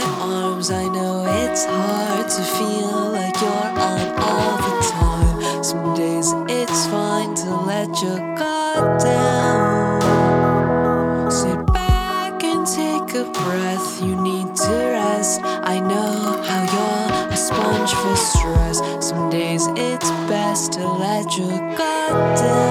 my arms. I know it's hard to feel like you're on all the time. Some days it's fine to let your guard down. Sit back and take a breath. You need to rest. I know how you're a sponge for stress. Some days it's best to let your guard down.